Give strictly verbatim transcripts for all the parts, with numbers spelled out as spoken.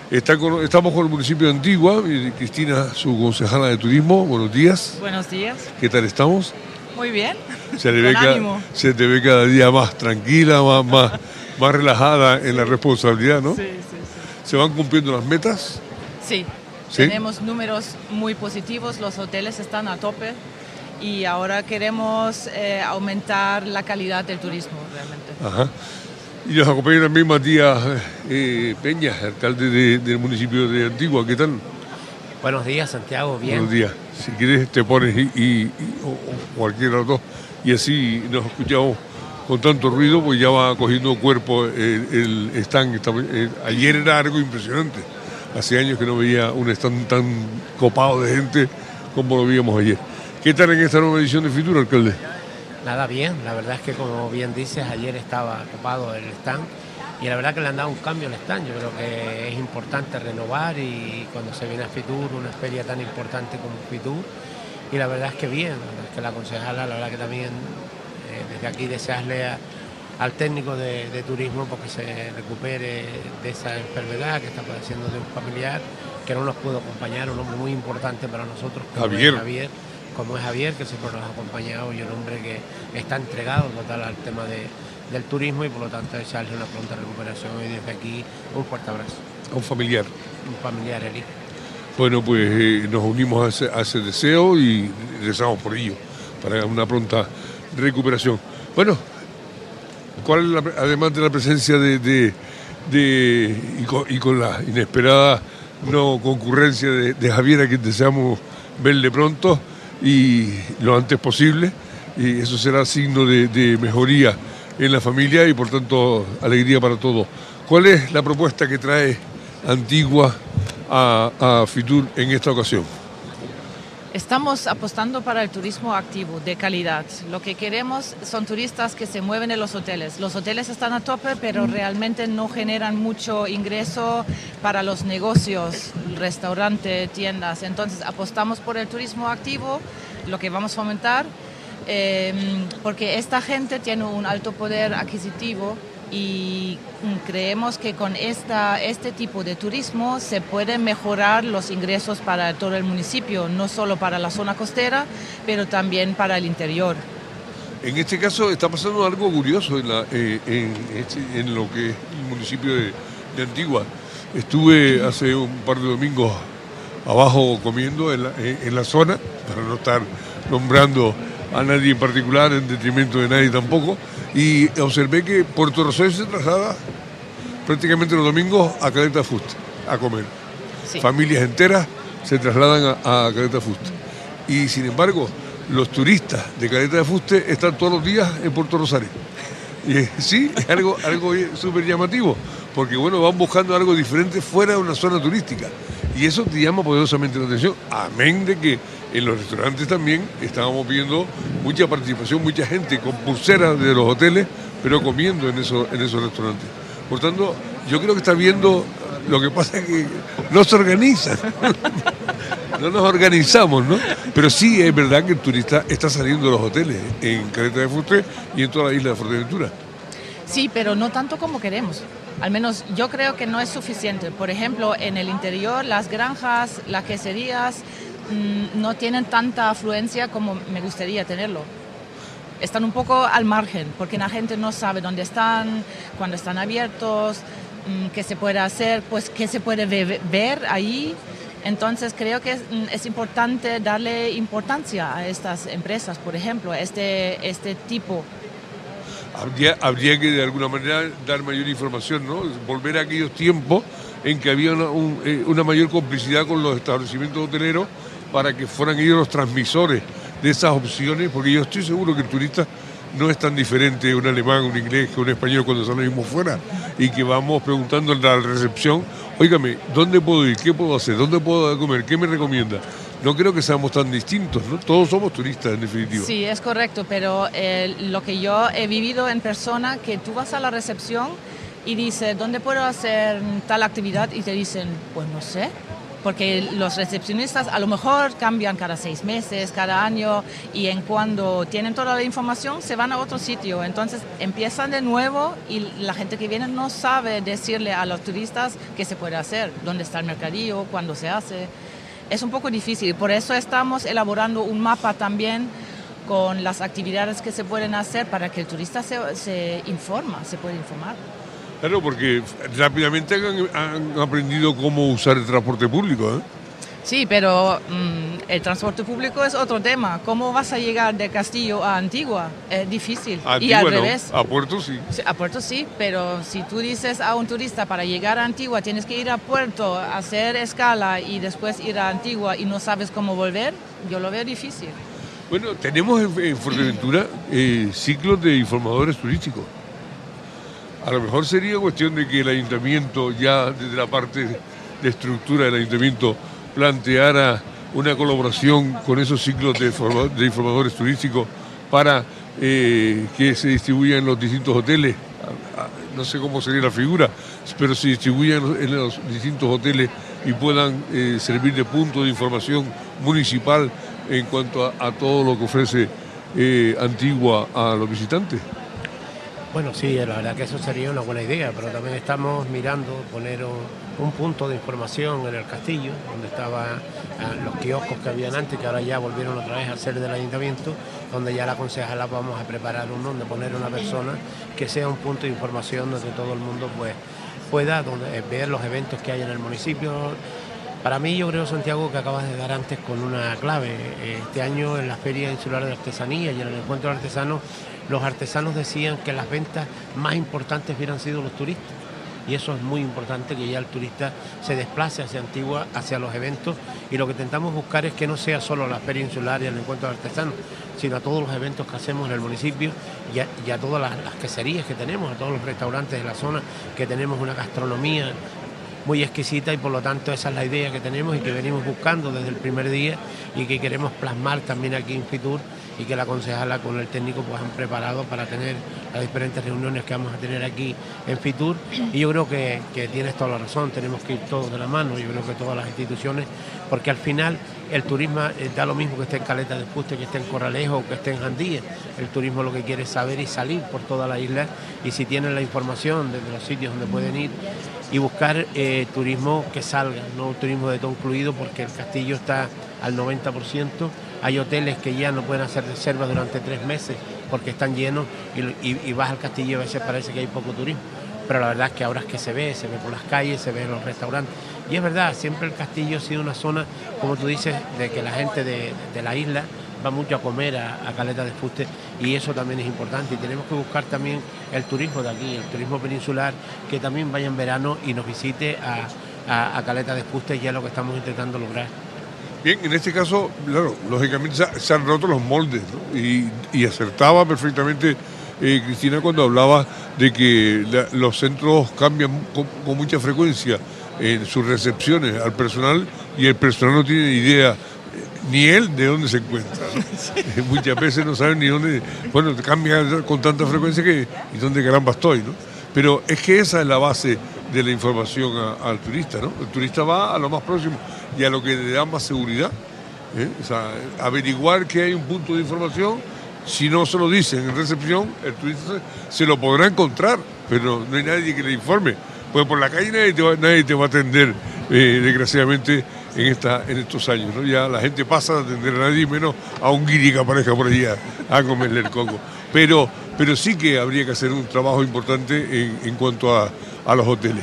Está con, estamos con el municipio de Antigua, y Cristina, su concejala de turismo. Buenos días. Buenos días. ¿Qué tal estamos? Muy bien. Se, le ve cada, se te ve cada día más tranquila, más, más, más relajada en sí. la responsabilidad, ¿no? Sí, sí, sí. ¿Se van cumpliendo las metas? Sí. ¿Sí? Tenemos números muy positivos, los hoteles están a tope y ahora queremos eh, aumentar la calidad del turismo realmente. Ajá. Y nos acompaña también Matías eh, Peña, alcalde de, del municipio de Antigua. ¿Qué tal? Buenos días, Santiago. Bien. Buenos días. Si quieres te pones y, y, y o, o cualquiera de los dos y así nos escuchamos con tanto ruido, pues ya va cogiendo cuerpo el, el stand. Eh, ayer era algo impresionante. Hace años que no veía un stand tan copado de gente como lo veíamos ayer. ¿Qué tal en esta nueva edición de Fitur, alcalde? Nada, bien. La verdad es que, como bien dices, ayer estaba copado el stand y la verdad que le han dado un cambio al stand. Yo creo que es importante renovar y cuando se viene a Fitur, una feria tan importante como Fitur, y la verdad es que bien, la verdad es que la concejala, la verdad que también eh, desde aquí desearle a, al técnico de, de turismo porque se recupere de esa enfermedad que está padeciendo de un familiar que no nos pudo acompañar, un hombre muy importante para nosotros, como Javier. Es Javier, como es Javier, que siempre nos ha acompañado y un hombre que está entregado total al tema de, del turismo y por lo tanto desearle una pronta recuperación y desde aquí un fuerte abrazo. A un familiar. Un familiar, Eli. Bueno, pues eh, nos unimos a ese, a ese deseo y rezamos por ello, para una pronta recuperación. Bueno, ¿cuál es la, además de la presencia de, de, de y, con, y con la inesperada no concurrencia de, de Javier, a quien deseamos verle pronto y lo antes posible, y eso será signo de, de mejoría en la familia y por tanto alegría para todos. ¿Cuál es la propuesta que trae Antigua a, a Fitur en esta ocasión? Estamos apostando para el turismo activo, de calidad. Lo que queremos son turistas que se mueven en los hoteles. Los hoteles están a tope, pero realmente no generan mucho ingreso para los negocios, restaurantes, tiendas. Entonces apostamos por el turismo activo, lo que vamos a fomentar, eh, porque esta gente tiene un alto poder adquisitivo y creemos que con esta, este tipo de turismo se pueden mejorar los ingresos para todo el municipio, no solo para la zona costera, pero también para el interior. En este caso está pasando algo curioso en, la, eh, en, este, en lo que es el municipio de, de Antigua. Estuve hace un par de domingos abajo comiendo en la, en la zona, para no estar nombrando a nadie en particular, en detrimento de nadie tampoco, y observé que Puerto Rosario se traslada prácticamente los domingos a Caleta Fuste a comer. Sí. Familias enteras se trasladan a, a Caleta Fuste. Y sin embargo, los turistas de Caleta de Fuste están todos los días en Puerto Rosario. Y sí, es algo, algo súper llamativo, porque bueno, van buscando algo diferente fuera de una zona turística. Y eso te llama poderosamente la atención, amén de que en los restaurantes también estábamos viendo mucha participación, mucha gente con pulseras de los hoteles, pero comiendo en esos, en esos restaurantes. Por tanto, yo creo que está viendo, lo que pasa es que no se organizan, no nos organizamos, ¿no? Pero sí es verdad que el turista está saliendo de los hoteles en Caleta de Fuste y en toda la isla de Fuerteventura. Sí, pero no tanto como queremos. Al menos yo creo que no es suficiente. Por ejemplo, en el interior, las granjas, las queserías, mmm, no tienen tanta afluencia como me gustaría tenerlo. Están un poco al margen, porque la gente no sabe dónde están, cuándo están abiertos, mmm, qué se puede hacer, pues qué se puede ve- ver ahí. Entonces creo que es, es importante darle importancia a estas empresas, por ejemplo, este, este tipo. Habría, habría que de alguna manera dar mayor información, ¿no? Volver a aquellos tiempos en que había una, un, eh, una mayor complicidad con los establecimientos hoteleros para que fueran ellos los transmisores de esas opciones, porque yo estoy seguro que el turista no es tan diferente un alemán, un inglés que un español cuando salimos fuera y que vamos preguntando en la recepción, óigame, ¿dónde puedo ir? ¿Qué puedo hacer? ¿Dónde puedo comer? ¿Qué me recomienda? No creo que seamos tan distintos, ¿no? Todos somos turistas, en definitiva. Sí, es correcto, pero eh, lo que yo he vivido en persona, que tú vas a la recepción y dices, ¿dónde puedo hacer tal actividad? Y te dicen, pues no sé. porque los recepcionistas a lo mejor cambian cada seis meses, cada año, y en cuando tienen toda la información se van a otro sitio. Entonces empiezan de nuevo y la gente que viene no sabe decirle a los turistas qué se puede hacer, dónde está el mercadillo, cuándo se hace. Es un poco difícil, por eso estamos elaborando un mapa también con las actividades que se pueden hacer para que el turista se, se informa, se puede informar. Claro, porque rápidamente han, han aprendido cómo usar el transporte público, ¿eh? Sí, pero mmm, el transporte público es otro tema. ¿Cómo vas a llegar de Castillo a Antigua? Es difícil. A y Antigua, al no. revés. A Puerto sí. Sí. A Puerto sí, pero si tú dices a un turista para llegar a Antigua tienes que ir a Puerto, hacer escala y después ir a Antigua y no sabes cómo volver, yo lo veo difícil. Bueno, tenemos en, en Fuerteventura eh, ciclos de informadores turísticos. A lo mejor sería cuestión de que el ayuntamiento, ya desde la parte de estructura del ayuntamiento, planteara una colaboración con esos ciclos de, forma, de informadores turísticos para eh, que se distribuyan en los distintos hoteles. No sé cómo sería la figura, pero se distribuyan en los distintos hoteles y puedan eh, servir de punto de información municipal en cuanto a, a todo lo que ofrece eh, Antigua a los visitantes. Bueno, sí, la verdad que eso sería una buena idea, pero también estamos mirando poner un, un punto de información en el castillo, donde estaban los kioscos que habían antes, que ahora ya volvieron otra vez a ser del ayuntamiento, donde ya la concejala vamos a preparar uno, donde poner una persona que sea un punto de información donde todo el mundo pues, pueda donde, ver los eventos que hay en el municipio. Para mí, yo creo, Santiago, que acabas de dar antes con una clave. Este año en la Feria Insular de Artesanía y en el Encuentro de Artesanos, los artesanos decían que las ventas más importantes hubieran sido los turistas. Y eso es muy importante, que ya el turista se desplace hacia Antigua, hacia los eventos. Y lo que intentamos buscar es que no sea solo la Feria Insular y el Encuentro de Artesanos, sino a todos los eventos que hacemos en el municipio y a, y a todas las, las queserías que tenemos, a todos los restaurantes de la zona, que tenemos una gastronomía muy exquisita, y por lo tanto esa es la idea que tenemos y que venimos buscando desde el primer día y que queremos plasmar también aquí en Fitur, y que la concejala con el técnico pues han preparado para tener las diferentes reuniones que vamos a tener aquí en Fitur. Y yo creo que, que tienes toda la razón, tenemos que ir todos de la mano, yo creo que todas las instituciones, porque al final el turismo eh, da lo mismo que esté en Caleta de Fuste, que esté en Corralejo o que esté en Jandía. El turismo lo que quiere es saber y salir por toda la isla, y si tienen la información desde los sitios donde pueden ir y buscar eh, turismo que salga, no turismo de todo incluido, porque el castillo está al noventa por ciento. Hay hoteles que ya no pueden hacer reservas durante tres meses porque están llenos, y, y, y vas al castillo y a veces parece que hay poco turismo. Pero la verdad es que ahora es que se ve, se ve por las calles, se ve en los restaurantes. Y es verdad, siempre el castillo ha sido una zona, como tú dices, de que la gente de, de la isla va mucho a comer a, a Caleta de Fuste, y eso también es importante. Y tenemos que buscar también el turismo de aquí, el turismo peninsular, que también vaya en verano y nos visite a, a, a Caleta de Fuste, y es lo que estamos intentando lograr. Bien, en este caso, claro, lógicamente se, se han roto los moldes, ¿no? y, y acertaba perfectamente eh, Cristina cuando hablaba de que la, los centros cambian con, con mucha frecuencia en sus recepciones al personal, y el personal no tiene idea, ni él, de dónde se encuentra, ¿no? Sí. Muchas veces no saben ni dónde, bueno, cambia con tanta frecuencia que, y dónde caramba estoy, ¿no? Pero es que esa es la base de la información a, al turista, ¿no? El turista va a lo más próximo y a lo que le da más seguridad, ¿eh? O sea, averiguar que hay un punto de información. Si no se lo dicen en recepción, el turista se, se lo podrá encontrar, pero no hay nadie que le informe. Pues por la calle nadie te va, nadie te va a atender, eh, desgraciadamente, en, esta, en estos años, ¿no? Ya la gente pasa a atender a nadie, menos a un guiri que aparezca por allá a comerle el coco. Pero, pero sí que habría que hacer un trabajo importante en, en cuanto a, a los hoteles.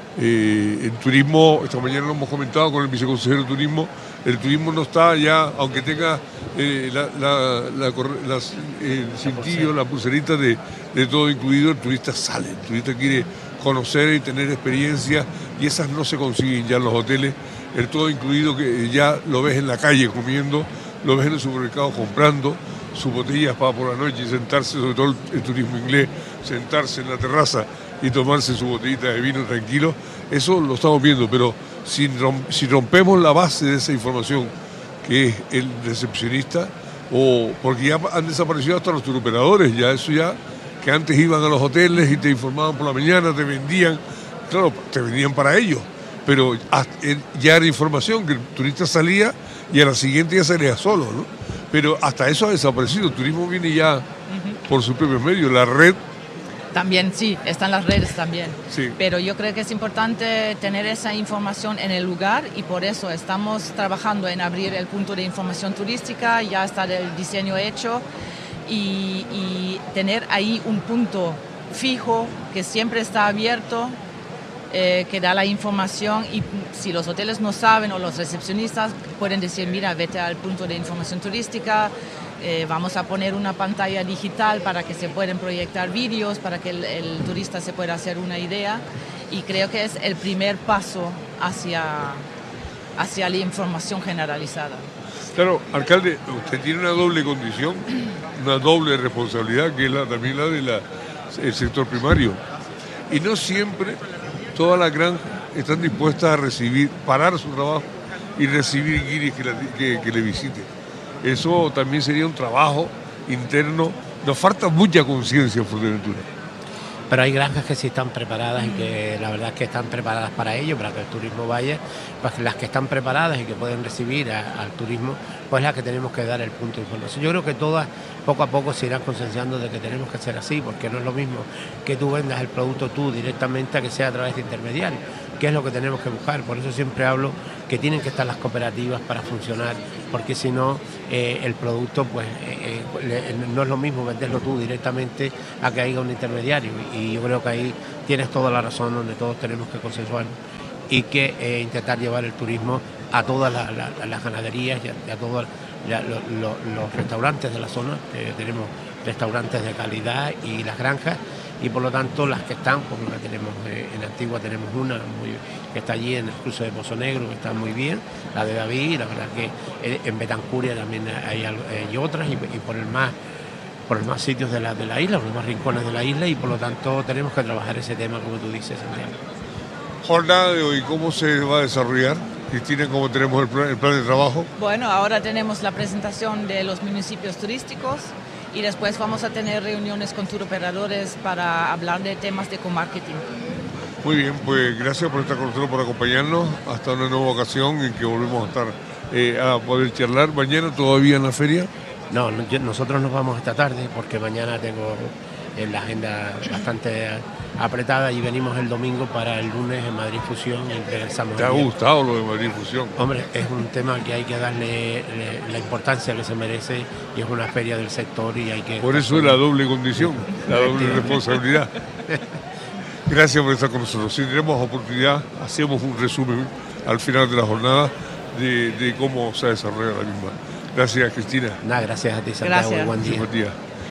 Eh, el turismo, esta mañana lo hemos comentado con el viceconsejero de turismo, el turismo no está ya, aunque tenga eh, la, la, la, las, el cintillo, la pulserita de, de todo incluido, el turista sale, el turista quiere conocer y tener experiencias, y esas no se consiguen ya en los hoteles. El todo incluido, que ya lo ves en la calle comiendo, lo ves en el supermercado comprando sus botellas para por la noche y sentarse, sobre todo el turismo inglés, sentarse en la terraza y tomarse su botellita de vino tranquilo. Eso lo estamos viendo, pero si, romp si rompemos la base de esa información, que es el recepcionista, o porque ya han desaparecido hasta los turoperadores, ya eso ya, que antes iban a los hoteles y te informaban por la mañana, te vendían, claro, te vendían para ellos, pero ya era información que el turista salía y a la siguiente ya salía solo, ¿no? Pero hasta eso ha desaparecido. El turismo viene ya uh-huh. por sus propios medios. La red... También, sí, están las redes también. Sí. Pero yo creo que es importante tener esa información en el lugar y por eso estamos trabajando en abrir el punto de información turística, ya está el diseño hecho y, y tener ahí un punto fijo que siempre está abierto, eh, que da la información y si los hoteles no saben o los recepcionistas pueden decir, mira, vete al punto de información turística. Eh, vamos a poner una pantalla digital para que se puedan proyectar vídeos, para que el, el turista se pueda hacer una idea y creo que es el primer paso hacia, hacia la información generalizada. Claro, alcalde, usted tiene una doble condición, una doble responsabilidad que es la, también la del de sector primario y no siempre todas las granjas están dispuestas a recibir, parar su trabajo y recibir guiris que, la, que, que le visiten. Eso también sería un trabajo interno. Nos falta mucha conciencia en Fuerteventura. Pero hay granjas que sí están preparadas y que la verdad es que están preparadas para ello, para que el turismo vaya. Pues las que están preparadas y que pueden recibir a, al turismo, pues las que tenemos que dar el punto de información. Yo creo que todas poco a poco se irán concienciando de que tenemos que hacer así, porque no es lo mismo que tú vendas el producto tú directamente a que sea a través de intermediarios, que es lo que tenemos que buscar. Por eso siempre hablo que tienen que estar las cooperativas para funcionar, porque si no, eh, el producto pues eh, eh, no es lo mismo venderlo tú directamente a que haya un intermediario. Y yo creo que ahí tienes toda la razón, donde todos tenemos que consensuar y que eh, intentar llevar el turismo a todas la, la, las ganaderías y a, y a todos lo, lo, los restaurantes de la zona, que tenemos restaurantes de calidad y las granjas, y por lo tanto las que están, como la tenemos eh, en Antigua, tenemos una muy, que está allí en el cruce de Pozo Negro, que está muy bien, la de David, y la verdad que eh, en Betancuria también hay, hay otras, y, y por el más por los más sitios de la, de la isla, por los más rincones de la isla, y por lo tanto tenemos que trabajar ese tema, como tú dices, Santiago. Jornada de hoy, ¿cómo se va a desarrollar? Cristina, ¿cómo tenemos el plan, el plan de trabajo? Bueno, ahora tenemos la presentación de los municipios turísticos y después vamos a tener reuniones con turoperadores para hablar de temas de co-marketing. Muy bien, pues gracias por estar con nosotros, por acompañarnos hasta una nueva ocasión en que volvemos a estar eh, a poder charlar. ¿Mañana todavía en la feria? No, no yo, nosotros nos vamos esta tarde porque mañana tengo en la agenda bastante apretada y venimos el domingo para el lunes en Madrid Fusión y regresamos. ¿Te ha gustado lo de Madrid Fusión? Hombre, es un tema que hay que darle le, la importancia que se merece y es una feria del sector y hay que... Por eso es la doble condición, la doble responsabilidad. Gracias por estar con nosotros. Si tenemos oportunidad, hacemos un resumen al final de la jornada de, de cómo se desarrolla la misma. Gracias, Cristina. Nada, gracias a ti, Santiago. Gracias. Buen día. Buen día.